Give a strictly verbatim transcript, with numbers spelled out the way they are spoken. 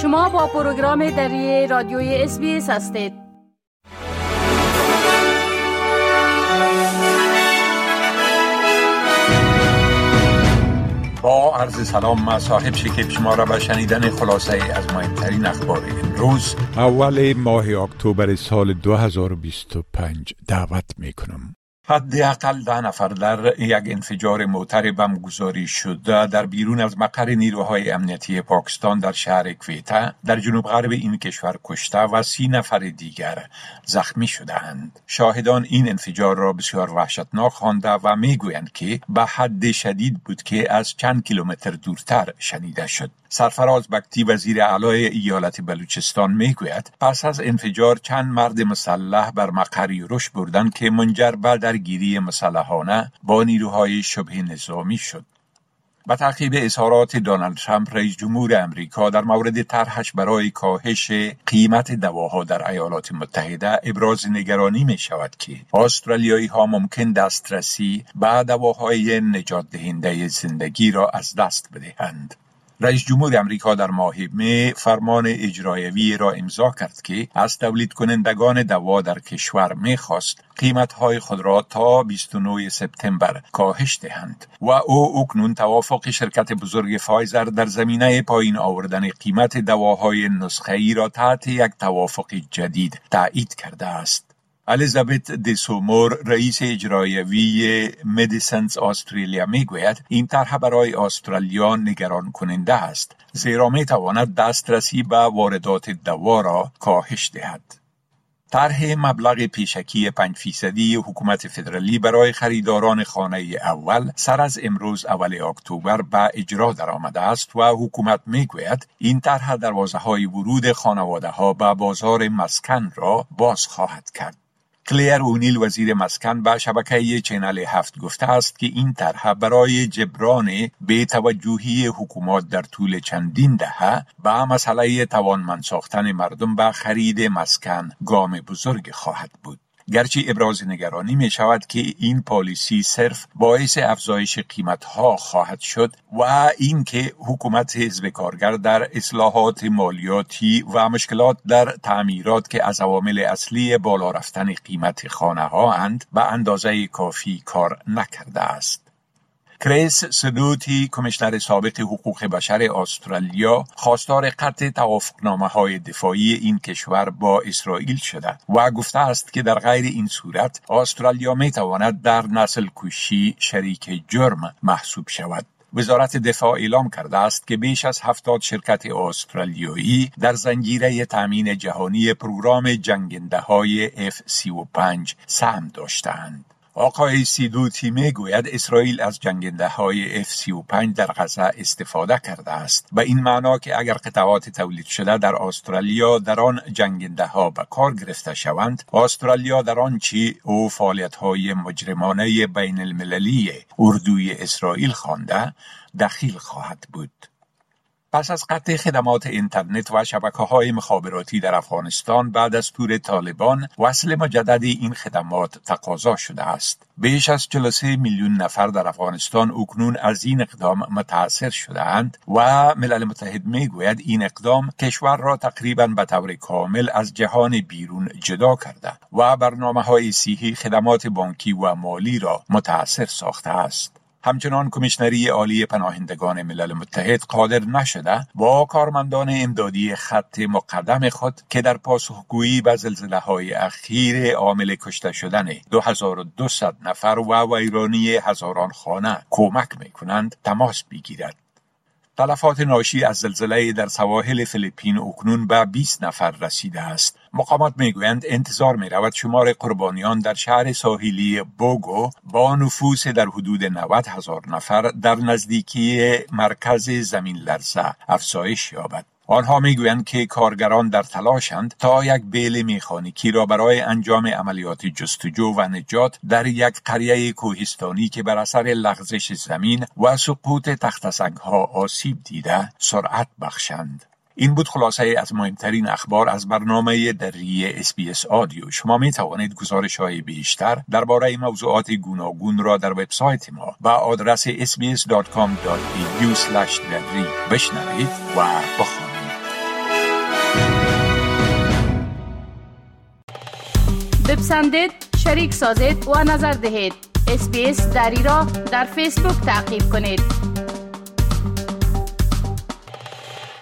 شما با پروگرام دری رادیوی اس بی اس هستید. با عرض سلام، ما صاحب شکیب شما را به شنیدن خلاصه از مهمترین اخبار امروز اول ماه اکتبر سال دو هزار و بیست و پنج دعوت می کنم. حداقل ده نفر در یک انفجار موتر بم گذاری شده در بیرون از مقر نیروهای امنیتی پاکستان در شهر کویتا در جنوب غرب این کشور کشته و سی نفر دیگر زخمی شدند. شاهدان این انفجار را بسیار وحشتناک خوانده و میگویند که به حد شدید بود که از چند کیلومتر دورتر شنیده شد. سرفراز بگتی وزیر اعلی ایالت بلوچستان میگوید پس از انفجار چند مرد مسلح بر مقر یورش بردند که منجر به درگیری مسلحانه با نیروهای شبه نظامی شد. با تعقیب اظهارات دونالد ترامپ رئیس جمهور امریکا در مورد طرحش برای کاهش قیمت دواها در ایالات متحده ابراز نگرانی می شود که استرالیایی ها ممکن دسترسی به دواهای نجات دهنده زندگی را از دست بدهند. رئیس جمهور امریکا در ماه می فرمان اجرایی را امضا کرد که از تولید کنندگان دوا در کشور می خواست قیمت‌های خود را تا بیست و نهم سپتامبر کاهش دهند و او اکنون توافق شرکت بزرگ فایزر در زمینه پایین آوردن قیمت دواهای نسخه‌ای را تحت یک توافق جدید تایید کرده است. الیزابت دسومور رئیس اجرایی مدیسنز استرالیا میگوید این طرح برای استرالیا نگران کننده است، زیرا میتواند دسترسی به واردات دوا را کاهش دهد. طرح مبلغ پیشکی پنج فیصدی حکومت فدرالی برای خریداران خانه اول سر از امروز اول اکتبر به اجرا درآمده است و حکومت میگوید این طرح دروازه‌های ورود خانواده‌ها به بازار مسکن را باز خواهد کرد. کلیر اونیل وزیر مسکن به شبکه چینل هفت گفته است که این طرح برای جبران بی‌توجهی حکومت در طول چندین دهه به مسئله توانمند ساختن مردم به خرید مسکن گام بزرگ خواهد بود. گرچه ابراز نگرانی می شود که این پالیسی صرف باعث افزایش قیمت‌ها خواهد شد و اینکه حکومت حزب کارگر در اصلاحات مالیاتی و مشکلات در تعمیرات که از عوامل اصلی بالا رفتن قیمت خانه‌ها اند به اندازه کافی کار نکرده است. کریس سدوتی کمیشنر سابق حقوق بشر استرالیا خواستار قطع توافقنامه‌های دفاعی این کشور با اسرائیل شده و گفته است که در غیر این صورت استرالیا میتواند در نسل کشی شریک جرم محسوب شود. وزارت دفاع اعلام کرده است که بیش از هفتاد شرکت استرالیایی در زنجیره تامین جهانی پروگرام جنگنده‌های اف سی و پنج سهم داشتند. آقای سیدوتی میگوید اسرائیل از جنگنده‌های اف سی و پنج در غزه استفاده کرده است، به این معنا که اگر قطعات تولید شده در استرالیا در آن جنگنده‌ها به کار گرفته شوند، استرالیا در آن چی او فعالیت‌های مجرمانه بین المللی اردوی اسرائیل خوانده دخیل خواهد بود. پس از قطع خدمات اینترنت و شبکه‌های مخابراتی در افغانستان بعد از دستور طالبان، وصل مجدد این خدمات تقاضا شده است. بیش از چهل و سه میلیون نفر در افغانستان اکنون از این اقدام متاثر شده‌اند و ملل متحد میگوید این اقدام کشور را تقریباً به طور کامل از جهان بیرون جدا کرده و برنامه‌های صحی خدمات بانکی و مالی را متاثر ساخته است. همچنان کمیشنری عالی پناهندگان ملل متحد قادر نشده با کارمندان امدادی خط مقدم خود که در پاسخگویی به زلزله‌های اخیر عامل کشته شدن دو هزار و دویست نفر و ویرانی هزاران خانه کمک می‌کنند تماس بگیرد. تلفات ناشی از زلزله در سواحل فیلیپین اکنون به بیست نفر رسیده است. مقامات میگویند انتظار می‌رود شمار قربانیان در شهر ساحلی بوگو با نفوس در حدود نود هزار نفر در نزدیکی مرکز زمین لرزه افزایش یابد. آنها میگویند که کارگران در تلاشند تا یک بیل مکانیکی را برای انجام عملیات جستجو و نجات در یک قریه کوهستانی که بر اثر لغزش زمین و سقوط تخت‌سنگ‌ها آسیب دیده سرعت بخشند. این بود خلاصه از مهمترین اخبار از برنامه دری اس بی اس آدیو. شما می توانید گزارش‌های بیشتر درباره موضوعات گوناگون را در وبسایت ما با آدرس اس بی اس دات کام دات ای یو اسلش دری بشنوید و بخوانید. بپسندید، شریک سازید و نظر دهید. اس‌بی‌اس دری را در فیسبوک تعقیب کنید.